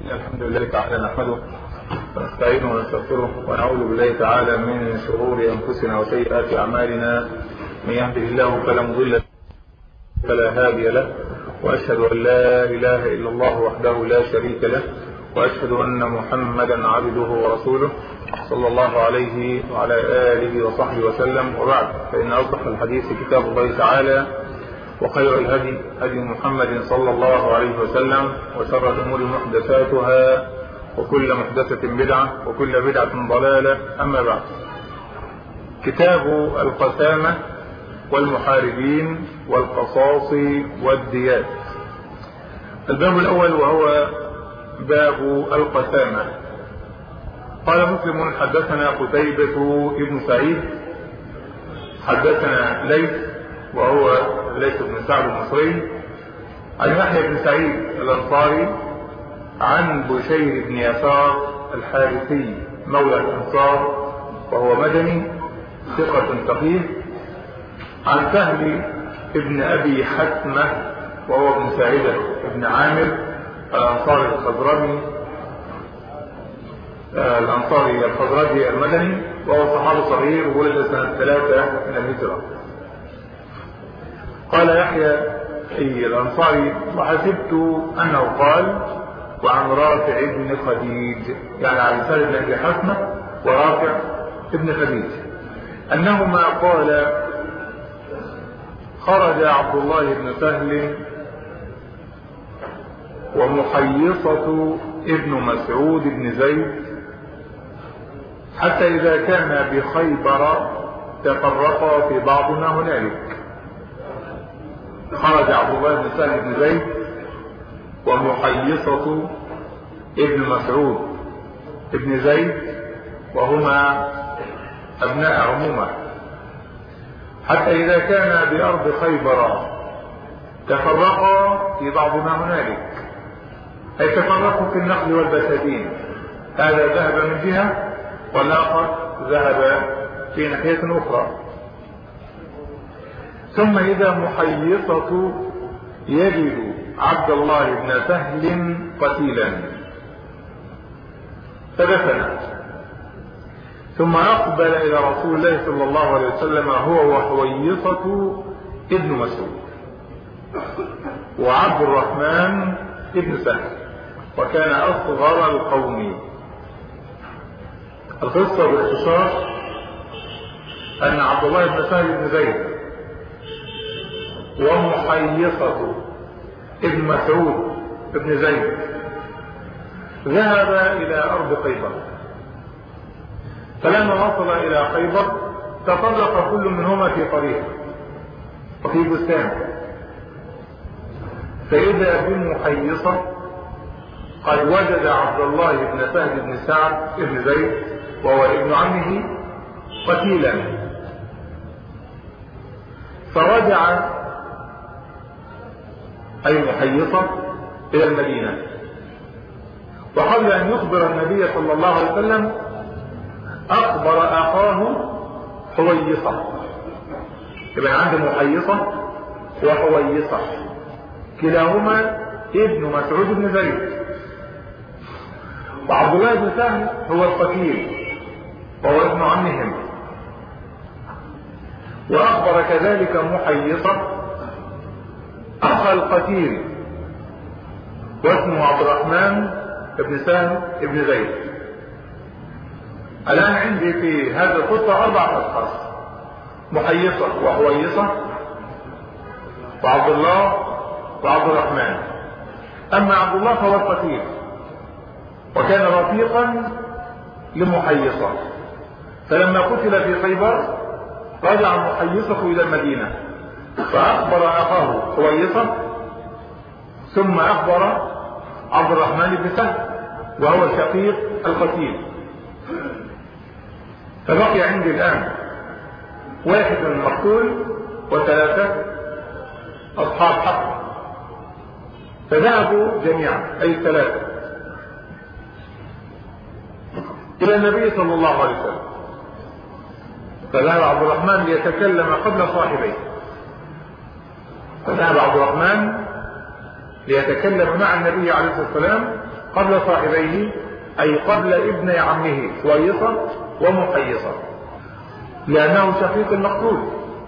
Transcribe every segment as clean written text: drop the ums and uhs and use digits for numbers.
الحمد لله تعالى نحمده ونستعينه ونستغفره ونعوذ بالله تعالى من شرور انفسنا وسيئات اعمالنا. من يهده الله فلا مضل له فلا هادي له، واشهد ان لا اله الا الله وحده لا شريك له، واشهد ان محمدا عبده ورسوله صلى الله عليه وعلى اله وصحبه وسلم. وبعد، فان اصدق الحديث كتاب الله تعالى، وخير الهدي هدي محمد صلى الله عليه وسلم، وشر الامور محدثاتها، وكل محدثة بدعة، وكل بدعة ضلالة. اما بعد، كتاب القسامة والمحاربين والقصاص والديات. الباب الاول وهو باب القسامة. قال مسلم: حدثنا قتيبة بن سعيد حدثنا ليث وهو ليث بن سعد المصري عن يحيى بن سعيد الانصاري عن بشير بن يسار الحارثي مولى الانصار وهو مدني ثقة فقيه، عن سهل ابن ابي حتمة وهو ابن ساعدة ابن عامر الانصاري الخزرجي المدني، وهو صحابي صغير ولد سنة 3 من الهجرة. قال يحيى الانصاري: وحسبت انه قال وعن رافع بن خديج، يعني عن سهل بن ابي حتمة ورافع بن خديج، انهما قال: خرج عبد الله بن سهل ومحيصة ابن مسعود بن زيد حتى إذا كان بخيبر تفرقا في بعض ما هنالك. خرج عبد الله بن سهل بن زيد ومحيصة ابن مسعود ابن زيد، وهما أبناء عمومة، حتى إذا كان بأرض خيبر تفرقا في بعض ما هنالك، أي تفرقوا في النخل والبساتين، هذا ذهب من جهة والآخر ذهب في ناحية أخرى. ثم إذا محيصة يجد عبد الله بن سهل قتيلا فدفنه، ثم أقبل إلى رسول الله صلى الله عليه وسلم هو وحويصة ابن مسعود وعبد الرحمن ابن سهل، وكان أصغر القوم. القصة باختصار أن عبد الله بن سهل بن زيد ومحيصة ابن مسعود ابن زيد ذهب إلى أرض خيبر، فلما وصل إلى خيبر تطرق كل منهما في طريق وفي بستان، فإذا بمحيصة قد وجد عبد الله بن سهل بن سعد بن زيد وهو ابن عمه قتيلا، فرجع أي محيصة إلى المدينة، وقبل أن يخبر النبي صلى الله عليه وسلم أخبر أخاه حويصة. يبقى عنده محيصة وحويصة كلاهما ابن مسعود بن زيد، وعبد الله بن سهل هو القتيل وهو ابن عمهم. وأخبر كذلك محيصة أخ القتيل واسمه عبد الرحمن بن سهل بن زيد. الآن عندي في هذا القصة 4 أشخاص: محيصة وحويصة وعبد الله وعبد الرحمن. أما عبد الله فهو القتيل، وكان رفيقا لمحيصة، فلما قتل في خيبر رجع محيصة إلى المدينة فأخبر أخاه حويصة، ثم أخبر عبد الرحمن بن سهل وهو شقيق القتيل. فبقي عندي الآن 1 مقتول و3 أصحاب حق، فذهبوا جميعا أي 3 إلى النبي صلى الله عليه وسلم، فذهب عبد الرحمن ليتكلم قبل صاحبيه، فذهب عبد الرحمن ليتكلم مع النبي عليه الصلاة والسلام قبل صاحبيه أي قبل ابن عمه سويصة ومحيصة، لأنه شقيق المقتول.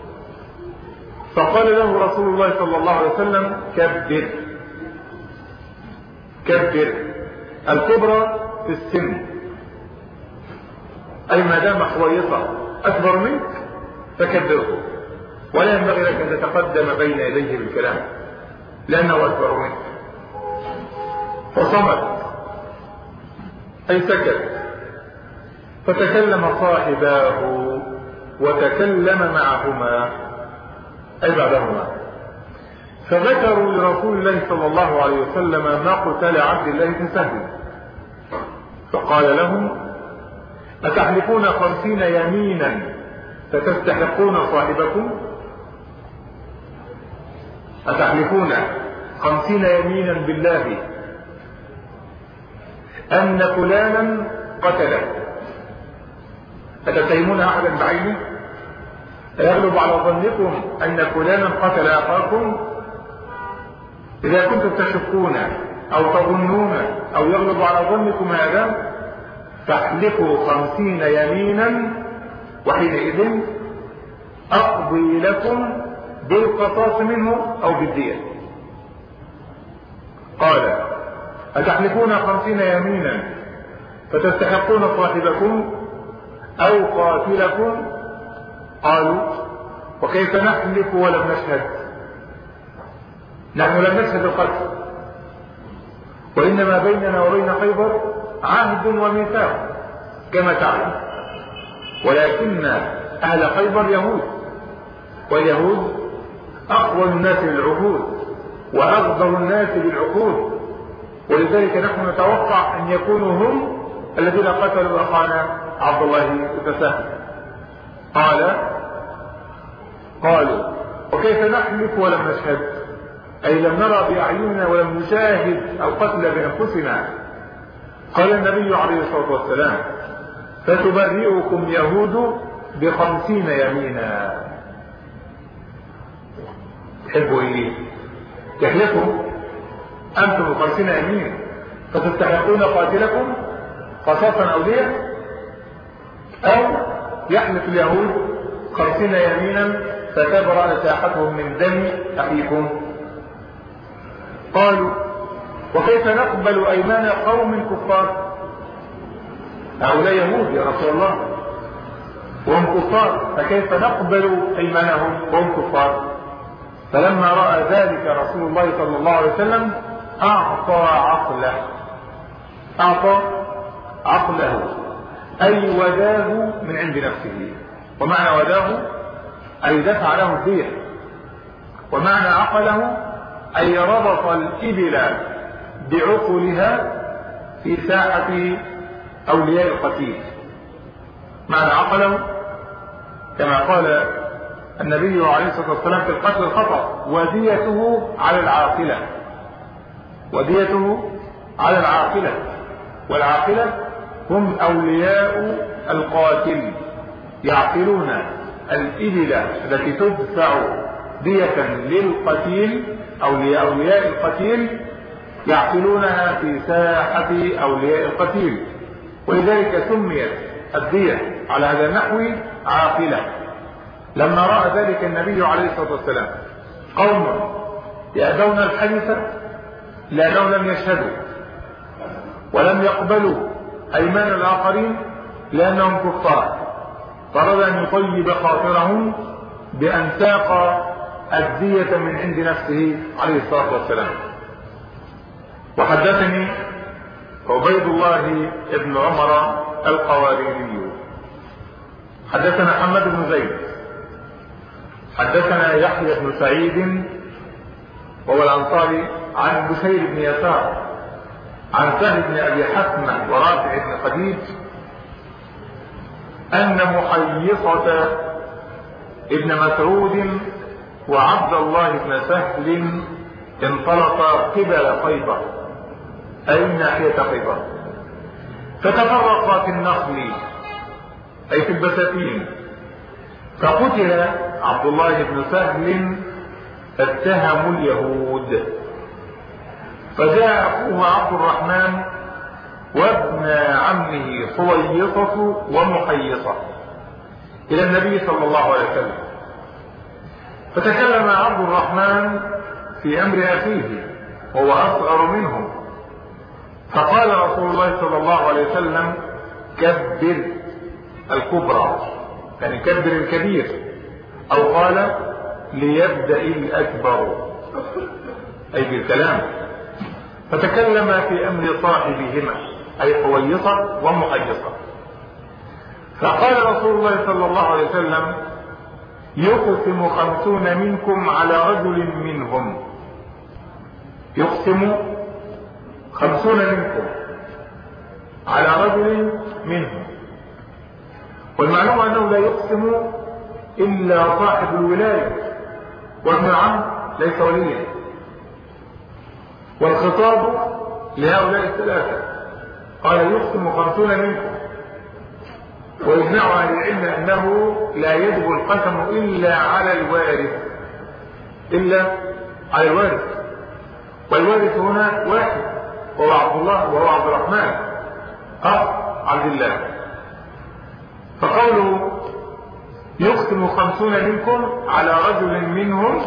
فقال له رسول الله صلى الله عليه وسلم كبر كبر. الكبرى في السن، أي ما دام حويصة أكبر منك فكبره، ولا ينبغي لك أن تتقدم بين يديه بالكلام لأنه أكبر منك. فصمت أي سكت. فتكلم صاحباه وتكلم معهما أي بعدهما، فذكروا لرسول الله صلى الله عليه وسلم ما قتل عبد الله بن سهل، فقال لهم أتحلفون 50 يمينا فتستحقون صاحبكم؟ أتحلفون 50 يمينا بالله أن فلانا قتله؟ أتتهمون أحدا بعينه؟ أيغلب على ظنكم أن فلانا قتل أخاكم؟ إذا كنتم تشكون أو تظنون أو يغلب على ظنكم هذا فاحلفوا 50 يمينا، وحينئذ أقضي لكم بالقصاص منه أو بالدية. قال أتحلفون 50 يمينا فتستحقون صاحبكم أو قاتلكم؟ قالوا وكيف نحلف ولم نشهد؟ نحن لم نشهد القتل، وإنما بيننا وبين خيبر عهد وميثاق كما تعلم، ولكن أهل خيبر يهود، واليهود أقوى الناس بالعهود وأغضر الناس بالعقود، ولذلك نحن نتوقع أن يكونوا هم الذين قتلوا أخانا عبد الله بن سهل. قالوا وكيف نحلف ولم نشهد؟ أي لم نرى بأعيننا ولم نشاهد القتل بأنفسنا. قال النبي عليه الصلاة والسلام فتبرئكم يهود ب50 يمينا. تحبوا ايه؟ تحلفوا أنتم 50 يمين فتستحقون قاتلكم قصاصا أو دية، أو يحلف اليهود 50 يمينا فتبرأ ساحتهم من دم أخيكم. قالوا وكيف نقبل أيمان قوم كفار؟ هؤلاء يهود يا رسول الله وهم كفار، فكيف نقبل أيمانهم وهم كفار؟ فلما رأى ذلك رسول الله صلى الله عليه وسلم أعطى عقله أي وداه من عند نفسه. ومعنى وداه أي دفع له الدية، ومعنى عقله أي ربط الإبل بعقلها في ساحة أولياء القتيل. معنى عقله كما قال النبي عليه الصلاة والسلام في القتل الخطأ وديته على العاقلة، وديته على العاقلة، والعاقلة هم أولياء القاتل، يعقلون الإبل التي تدفع دية للقتيل أو لأولياء القتيل، يعقلونها في ساحة أولياء القتيل، ولذلك سميت الدية على هذا النحو عاقلة. لما رأى ذلك النبي عليه الصلاة والسلام قوم يأبون الحديث لأنهم لم يشهدوا ولم يقبلوا أيمان الآخرين لأنهم كفار، فأراد أن يطيب خاطرهم بأن ساق الدية من عند نفسه عليه الصلاة والسلام. وحدثني عبيد الله بن عمر القواريري حدثنا حماد بن زيد حدثنا يحيى بن سعيد وهو الأنصاري عن بشير بن يسار عن سهل بن أبي حثمة ورافع بن خديج أن محيصة ابن مسعود وعبد الله بن سهل انطلقا قبل خيبر أي ناحية خيبر، فتفرقا في النخل أي في البساتين، فقتل عبد الله بن سهل فاتهموا اليهود. فجاء أخوه عبد الرحمن وابن عمه حويصة ومحيصة إلى النبي صلى الله عليه وسلم، فتكلم عبد الرحمن في أمر أخيه وهو أصغر منه، فقال رسول الله صلى الله عليه وسلم: كبر الكبرى، يعني كبر الكبير، أو قال: ليبدأ الأكبر، أي بالكلام. فتكلم في أمر صاحبهما، أي حويصة ومحيصة. فقال رسول الله صلى الله عليه وسلم: يقسم 50 منكم على رجل منهم. يقسم 50 منكم على رجل منهم. والمعلوم أنه لا يقسم إلا صاحب الولاية، وابن العم ليس وليا. والخطاب لهؤلاء الثلاثة، قال: يقسم 50 منكم. ويجمع أهل العلم أنه لا يجب القسم إلا على الوارث، إلا على الوارث. والوارث هنا واحد، وهو عبد الله، وهو عبد الرحمن عبد الله. فقوله يقسم 50 منكم على رجل منهم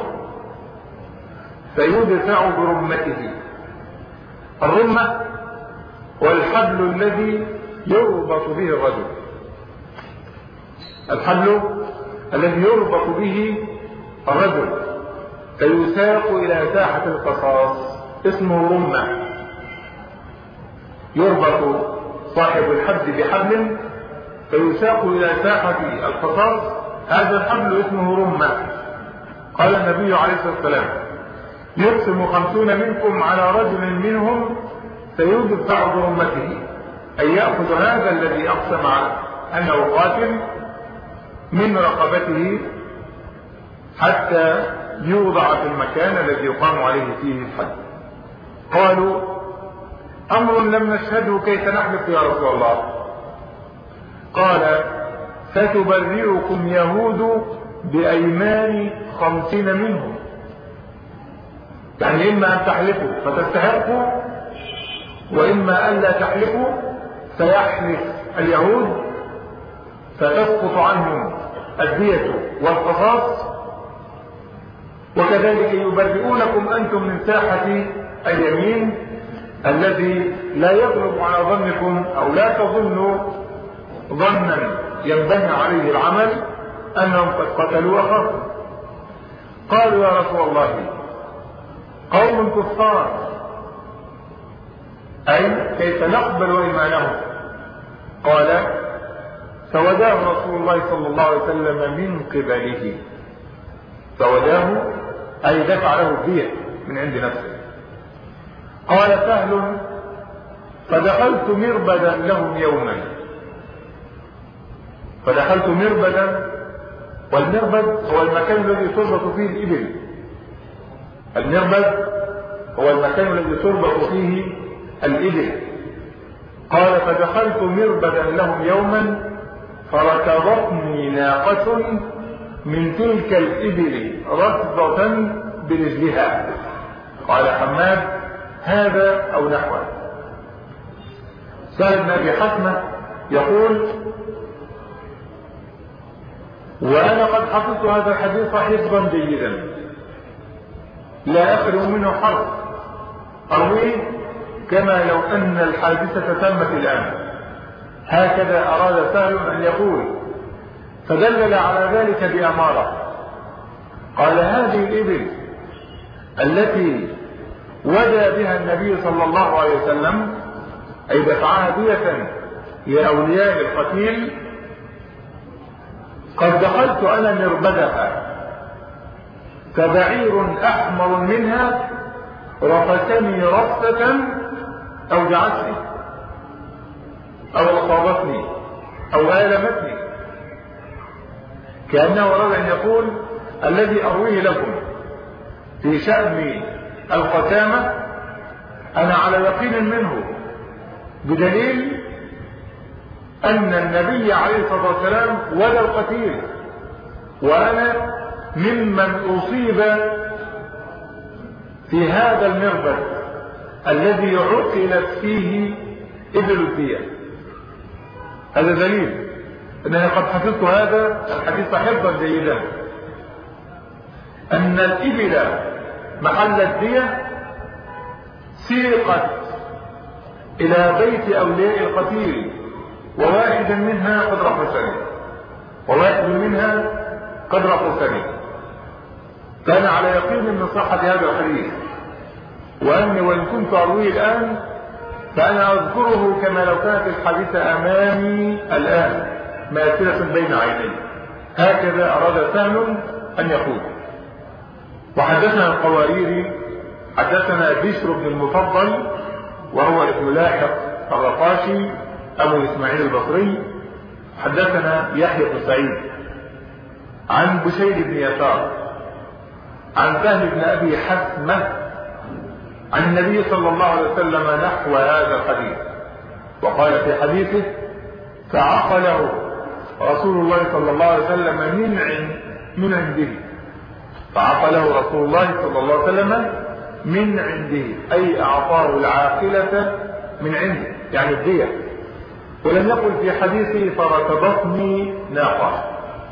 فيدفع برمته. الرمة هو الحبل الذي يربط به الرجل، الحبل الذي يربط به الرجل فيساق إلى ساحة القصاص، اسمه رمة. يربط صاحب الحبل بحبل فيساق إلى ساحة القصاص، هذا الحبل اسمه رمة. قال النبي عليه الصلاة والسلام: يقسم 50 منكم على رجل منهم فيدفع برمته، أي يأخذ هذا الذي أقسم أنه قاتل من رقبته حتى يوضع في المكان الذي يقام عليه فيه الحد. قالوا: أمر لم نشهده، كيف نحلف يا رسول الله؟ قال: ستبرئكم يهود بأيمان 50 منهم. يعني إما أن تحلفوا فتستحقوا، وإما أن لا تحلفوا فيحلف اليهود فتسقط عنهم الدية والقصاص، وكذلك يبرئونكم أنتم من ساحة اليمين الذي لا يغلب على ظنكم، أو لا تظنوا ظنا ينبني عليه العمل أنهم قد قتلوا أخاهم. قالوا: يا رسول الله، قوم كفار، أي كيف نقبل إيمانهم؟ قال: فوداه رسول الله صلى الله عليه وسلم من قبله. فوداه أي دفع له الدية من عند نفسه. قال سهل: فدخلت مربدا لهم يوما. فدخلت مربدا، والمربد هو المكان الذي تربط فيه الإبل. المربد هو المكان الذي تربط فيه الإبل. قال: فدخلت مربدا لهم يوما فركضتني ناقة من تلك الإبل ركضة برجلها. قال حماد: هذا أو نحوه. سهل بن أبي حتمة يقول: وأنا قد حفظت هذا الحديث حفظا جيدا لا أخلو منه حرف، أرويه كما لو أن الحادثة تمت الآن. هكذا أراد سهل أن يقول، فدلل على ذلك بأمارة. قال: هذه الإبل التي ودى بها النبي صلى الله عليه وسلم، أي دفعها دية لأولياء القتيل، قد دخلت أنا مربدها، فبعير أحمر منها رفتني رفة أوجعتني أو أصابتني أو آلمتني، كأنه أراد أن يقول: الذي أرويه لكم في شأن القتامة أنا على يقين منه، بدليل أن النبي عليه الصلاة والسلام ولى القتيل، وأنا ممن أصيب في هذا المربد الذي عقلت فيه إبل الدية. هذا دليل أنني قد حفظت هذا الحديث حفظا جيدا، أن الإبل محل الدية سيقت إلى بيت أولياء القتيل، وواحد منها قدر حسني، كان على يقين من صحة هذا الحديث، وأني وإن كنت أرويه الآن فأنا أذكره كما لو كانت الحادثة أمامي الآن ماثلة بين عيني، هكذا أراد سهل أن يقول. وحدثنا القواريري حدثنا بشر بن المفضل وهو ابن لاحق الرقاشي أبو إسماعيل البصري، حدثنا يحيى بن سعيد عن بشير بن يسار عن سهل بن أبي حسمة عن النبي صلى الله عليه وسلم نحو هذا الحديث، وقال في حديثه: فعقله رسول الله صلى الله عليه وسلم من عنده، فعقله رسول الله صلى الله عليه وسلم من عنده، أي أعطاه العاقلة من عنده يعني الدية، ولم يقل في حديثه فركبتني ناقة.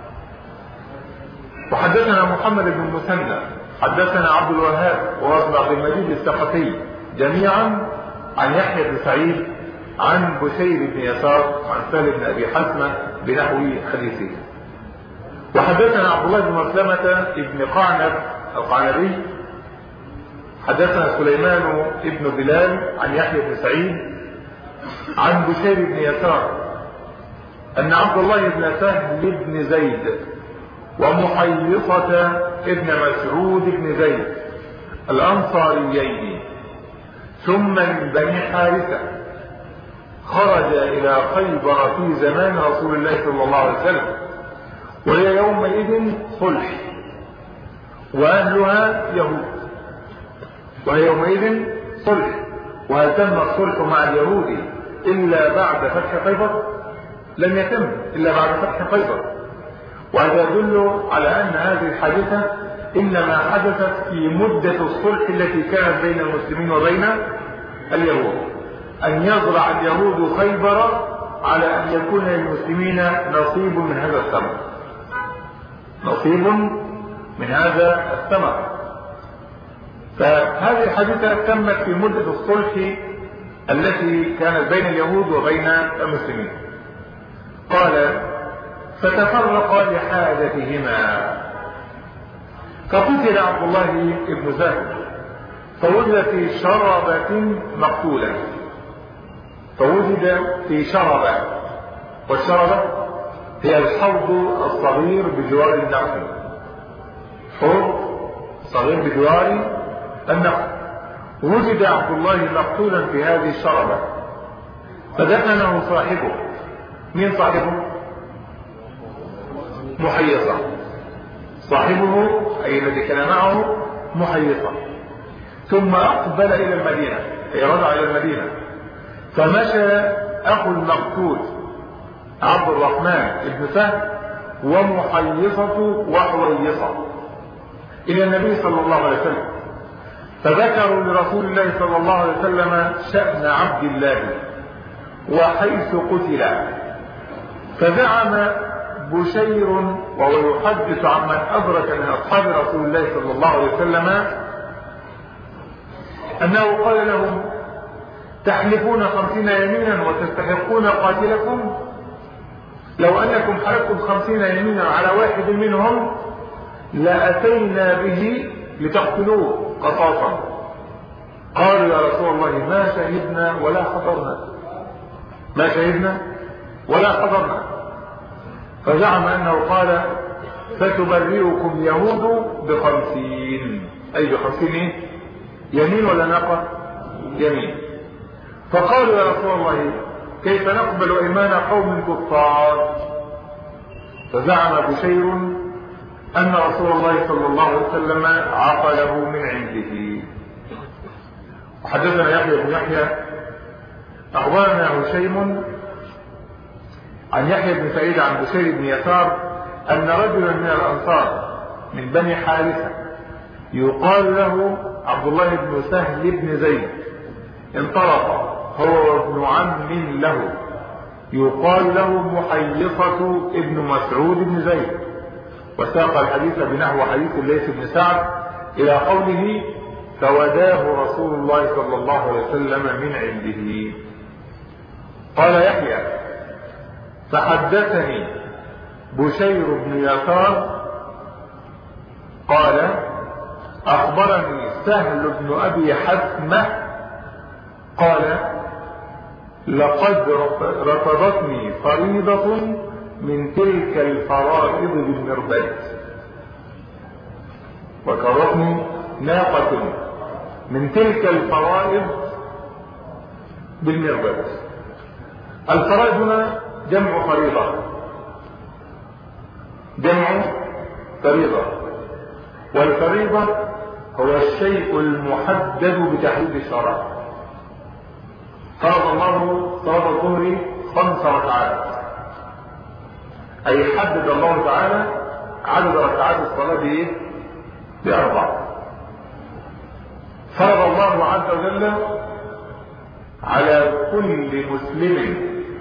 وحدثنا محمد بن المثنى حدثنا عبد الوهاب وابن عبد المجيد الثقفي جميعا عن يحيى بن سعيد عن بشير بن يسار عن سهل بن أبي حسمة بنحو حديثه. وحدثنا عبد الله بن مسلمة بن قعنب القعنبي حدثنا سليمان بن بلال عن يحيى بن سعيد عن بشير بن يسار أن عبد الله بن سهل بن زيد ومحيصة ابن مسعود بن زيد الأنصاريين ثم من بني حارثة خرج إلى خيبر في زمان رسول الله صلى الله عليه وسلم، وهي يومئذ صلح وأهلها يهود، وهل تم الصلح مع اليهود إلا بعد فتح خيبر؟ لم يتم إلا بعد فتح خيبر. وهذا يدل على أن هذه الحادثة إنما حدثت في مدة الصلح التي كانت بين المسلمين وبين اليهود، أن يزرع اليهود خيبر على أن يكون للمسلمين نصيب من هذا الثمر. فهذه الحادثة تمت في مدة الصلح التي كانت بين اليهود وبين المسلمين. قال: فتفرقا لحاجتهما، فقتل عبد الله بن سهل فوجد في شربة مقتولا، والشربة هي الحوض الصغير بجوار النخل، حوض صغير بجوار النخل. وجد عبد الله مقتولا في هذه الشربة فدفنه صاحبه. مين صاحبه؟ محيصة. صاحبه أي الذي كان معه محيصة. ثم أقبل إلى المدينة، أي رجع إلى المدينة، فمشى أخو المقتول عبد الرحمن بن سهل ومحيصة وحويصة إلى النبي صلى الله عليه وسلم، فذكروا لرسول الله صلى الله عليه وسلم شأن عبد الله وحيث قتل. فزعم بشير وهو يحدث عمن أدرك من أصحاب رسول الله صلى الله عليه وسلم أنه قال لهم: تحلفون 50 يمينا وتستحقون قاتلكم؟ لو أنكم حلفتم 50 يمينا على واحد منهم لأتينا به لتقتلوه قصاصا. قالوا: يا رسول الله ما شهدنا ولا حضرنا. فزعم أنه قال: فتبرئكم يهود ب50، أي ب50 يمين ولا ناقة؟ يمين. فقالوا: يا رسول الله كيف نقبل إيمان قوم كفار؟ فزعم بشير أن رسول الله صلى الله عليه وسلم عقله من عنده. وحدثنا يحيى بن يحيى أخبرنا هشيم عن يحيى بن سعيد عن بشير بن يسار أن رجلا من الأنصار من بني حارثة يقال له عبد الله بن سهل بن زيد انطلق هو وابن عم له يقال له محيصة ابن مسعود بن زيد، وساق الحديث بنحو حديث الليث بن سعد إلى قوله فوداه رسول الله صلى الله عليه وسلم من عنده. قال يحيى فحدثني بشير بن يسار قال أخبرني سهل بن أبي حثمة قال لقد ركضتني فريضة من تلك الفرائض بالمربد. وكرتني ناقة من تلك الفرائض بالمربد. الفرائض هنا جمع فريضة، جمع فريضة، والفريضة هو الشيء المحدد بتحديد الشرع. فرض الله صلاة الظهر 5 ركعات، أي حدد الله تعالى عدد ركعات الصلاة ب4. فرض الله عز وجل على كل مسلم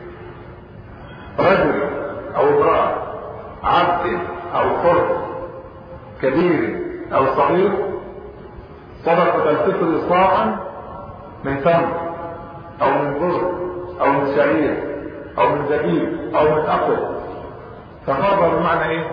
رجل أو امرأة، عبد أو حر، كبير أو صغير، صدقة الفطر صاعا من تمر أو من بر أو من شعير أو من زبيب أو من أقل. ففرض بمعنى ايه؟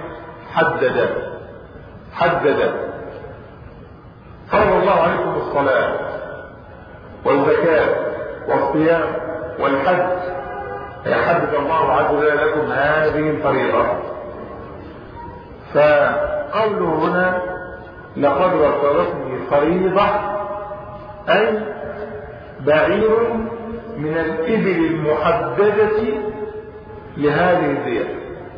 حدد. فرض الله عليكم الصلاة والزكاة والصيام والحج، يحدد الله عز وجل لكم هذه الفريضة. فقوله هنا لقد ركضتني فريضة أي بعير من الإبل المحددة لهذه الزيادة،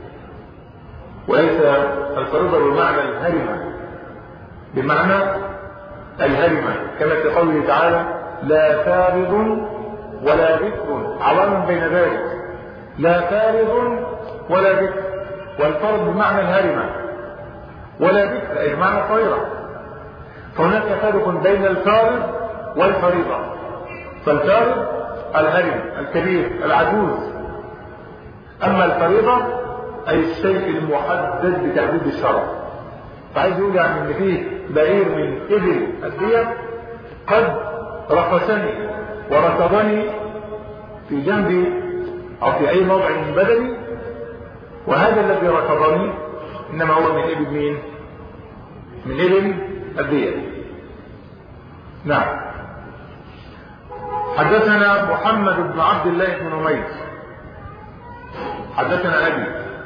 وليس الفريضة بمعنى الهرمة، بمعنى الهرمة كما في قوله تعالى لا فارض ولا بكر، عوام بين ذلك، لا فارض ولا بكر، والفرض بمعنى الهرمة ولا بكر أي بمعنى الطائرة. فهناك فرق بين الفارض والفريضة. فالفارض الهرم الكبير العجوز، أما الفريضة أي الشيء المحدد بتحديد الشرع. فعايز يقول يعني ان فيه بعير من ابل الدية قد رقصني وركضني في جنبي او في اي موضع من بدني، وهذا الذي ركضني انما هو من ابل مين؟ من ابل الدية. نعم. حدثنا محمد بن عبد الله بن نمير حدثنا ابي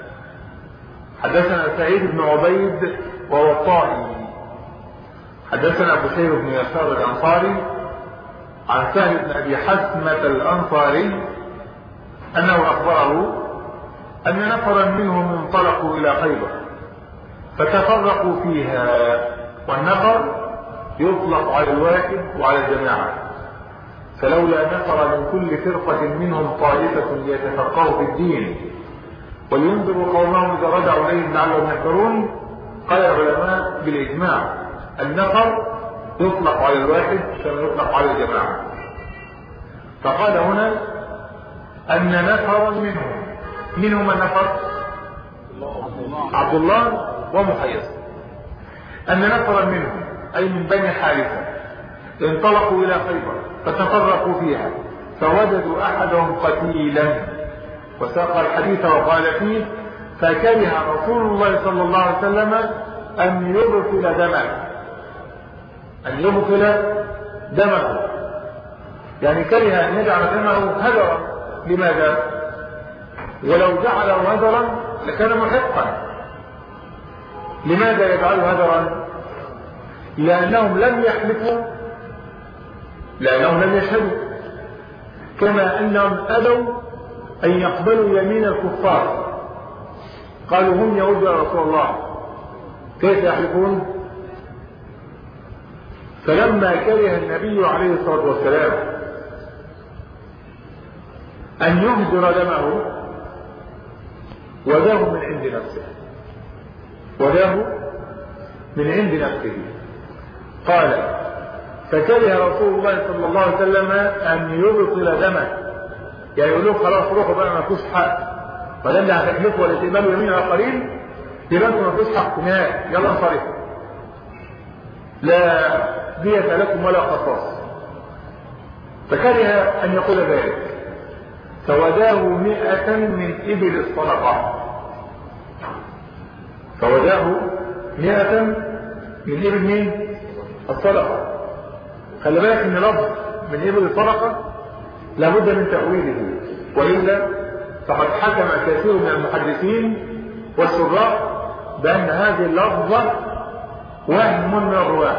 حدثنا سعيد بن عبيد وهو الطائي حدثنا بشير بن يسار الأنصاري عن سهل بن أبي حثمة الأنصاري أنه أخبره أن نفرا منهم انطلقوا إلى خيبر فتفرقوا فيها، والنفر يطلق على الواحد وعلى الجماعة، فلولا نفر من كل فرقة منهم طائفة ليتفقهوا في الدين ولينذروا قومهم إذا رجعوا إليهم لعلهم يحذرون. قال العلماء بالإجماع النفر يطلق على الواحد كما يطلق على الجماعة. فقال هنا أن نفرا منهم النفر عبد الله ومحيص، أن نفرا منهم أي من بني حارثة انطلقوا إلى خيبر فتفرقوا فيها فوجدوا أحدهم قتيلا، وساق الحديث وقال فيه فكره رسول الله صلى الله عليه وسلم أن يبطل دمه، يعني كره أن يجعل دمه هدرا. لماذا؟ ولو جعله هدرا لكان محقا. لماذا يجعله هدرا؟ لأنهم لم يحلفوا، لأنهم لم يشهدوا، كما أنهم أبوا أن يقبلوا يمين الكفار. قالوا هم يهود يا رسول الله كيف يحلفون؟ فلما كره النبي عليه الصلاة والسلام أن يهدر دمه وداه من عند نفسه، قال فكره رسول الله صلى الله عليه وسلم أن يبطل دمه، يعني يقول لهم خلاص روحوا بقى ما فيش حق، فده اللي هتحلفوا ولا تقبلوا يمين آخرين يبقى انتم ما فيش حق نهائي، يلا انصرفوا، لا دية لكم ولا قصاص. فكره أن يقول ذلك، فوداه 100 من إبل الصدقة، فوداه 100 من إبل مين؟ الصدقة. خلي بالك ان لفظ من إبل الصدقة لابد من تأويله، وإلا فقد حكم كثير من المحدثين والشراح بأن هذه اللفظة وهم من الرواة.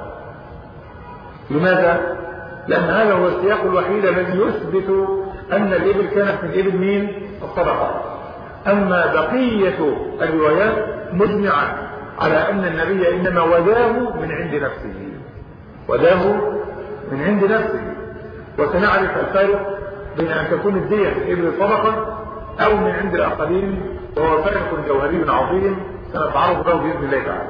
لماذا؟ لأن هذا هو السياق الوحيد الذي يثبت أن الإبل كانت من إبل مين؟ الصدقة. أما بقية الروايات مجمعة على أن النبي إنما وداه من عند نفسه، وداه من عند نفسه. وسنعرف الفارق بين أن تكون الدية من إبل الصدقة أو من عند الآخرين، وهو فرق جوهري عظيم سنتعرض له بإذن الله تعالى.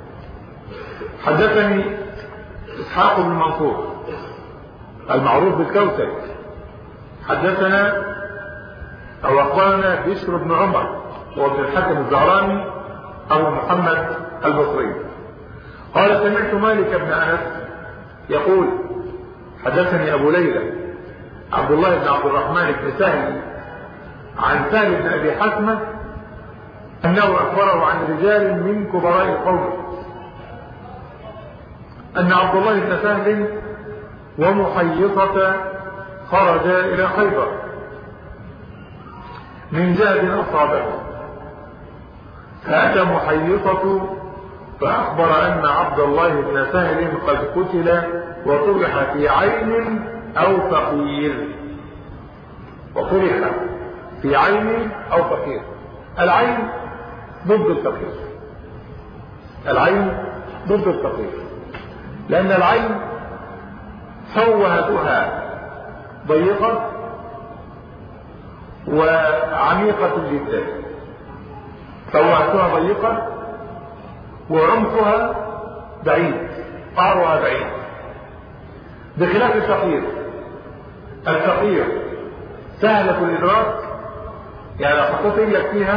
حدثني إسحاق بن منصور المعروف بالكوثر، حدثنا أو أخبرنا بشر بن عمر وابن الحكم الزهراني أبو محمد البصري قال سمعت مالك بن أنس يقول حدثني أبو ليلى عبد الله بن عبد الرحمن بن سهل عن سهل بن أبي حكمة أنه أخبره عن رجال من كبراء القوم أن عبد الله بن سهل ومحيصة خرجا إلى خيبر من جهد أصابه، فأتى محيصة فأخبر أن عبد الله بن سهل قد قتل وطرح في عين أو فقير، وطرح في عين أو فقير. العين ضد الفقير، العين ضد الفقير، لأن العين فوهتها ضيقة وعميقة جدا، فوهتها ضيقة وعمقها بعيد، قعرها بعيد، بخلاف الفقير. الفقير سهلة الإدراك، يعني خطوط لك فيها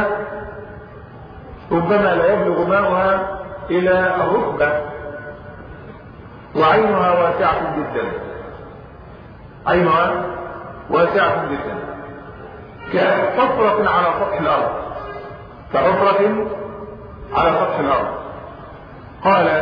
ربما لا يبلغ ماؤها إلى الركبة، وعينها واسعة جدا، عينها واسعة جدا كحفرة على سطح الأرض، كحفرة على سطح الأرض. قال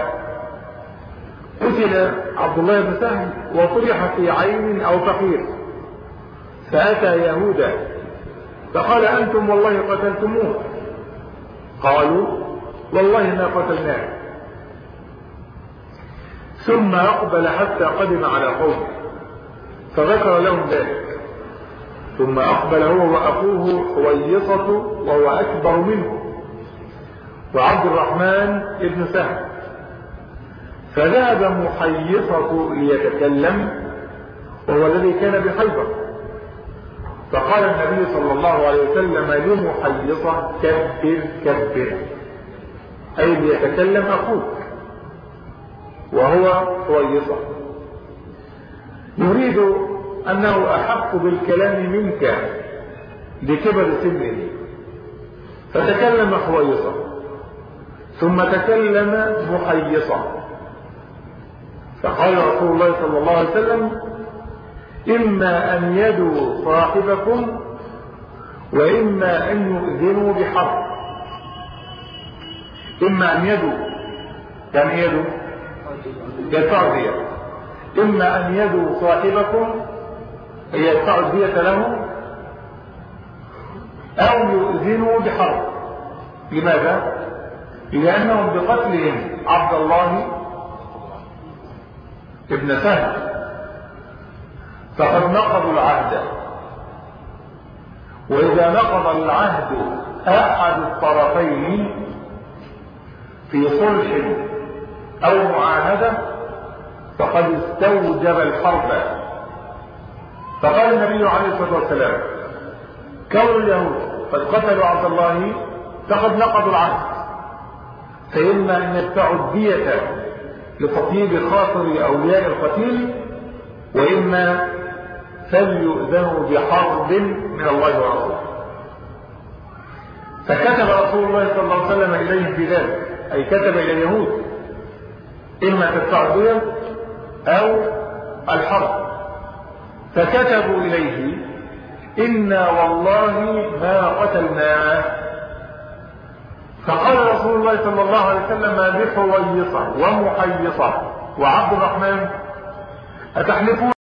قتل عبد الله بن سهل وطرح في عين أو فقير، فأتى يهودا فقال أنتم والله قتلتموه، قالوا والله ما قتلناه، ثم أقبل حتى قدم على قومه فذكر لهم ذلك، ثم أقبل هو وأخوه حويصة وهو أكبر منه وعبد الرحمن ابن سهل، فذهب محيصة ليتكلم وهو الذي كان بخيبر، فقال النبي صلى الله عليه وسلم لمحيصة كبر كبر، أي ليتكلم أخوك وهو حويصة، يريد أنه أحق بالكلام منك لكبر سنه، فتكلم حويصة ثم تكلم محيصة، فقال رسول الله صلى الله عليه وسلم إما أن يدوا صاحبكم وإما أن يؤذنوا بحرب. إما أن يدوا، يعني يدوا يدفعوا الدية، إما أن يدوا صاحبكم يدفعوا الدية له أو يؤذنوا بحرب. لماذا؟ لأنهم بقتلهم عبد الله ابن سهل فقد نقضوا العهد، وإذا نقض العهد أحد الطرفين في صلح أو معاهدة فقد استوجب الحرب. فقال النبي عليه الصلاة والسلام كون اليهود قد قتلوا عبد الله فقد نقضوا العهد، فإما أن يدفعوا الدية لتطيب خاطر أولياء القتيل، وإما فليؤذنوا بحرب من الله ورسوله. فكتب رسول الله صلى الله عليه وسلم إليهم بذلك، أي كتب إلى اليهود إما التعبية أو الحرب. فكتبوا إليه إنا والله ما قتلناه. فقال رسول الله صلى الله عليه وسلم بحويصة ومحيصة وعبد الرحمن أتحلفون